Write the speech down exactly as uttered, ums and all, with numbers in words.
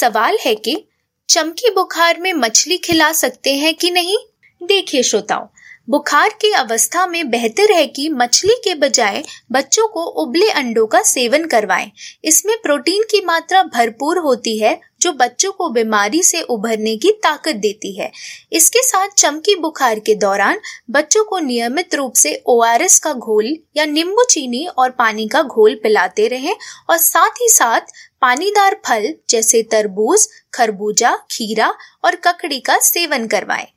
सवाल है कि चमकी बुखार में मछली खिला सकते हैं कि नहीं। देखिए श्रोताओं, बुखार की अवस्था में बेहतर है कि मछली के बजाय बच्चों को उबले अंडों का सेवन करवाएं। इसमें प्रोटीन की मात्रा भरपूर होती है जो बच्चों को बीमारी से उभरने की ताकत देती है। इसके साथ चमकी बुखार के दौरान बच्चों को नियमित रूप से ओ आर एस का घोल या नींबू चीनी और पानी का घोल पिलाते रहें और साथ ही साथ पानीदार फल जैसे तरबूज, खरबूजा, खीरा और ककड़ी का सेवन करवाएं।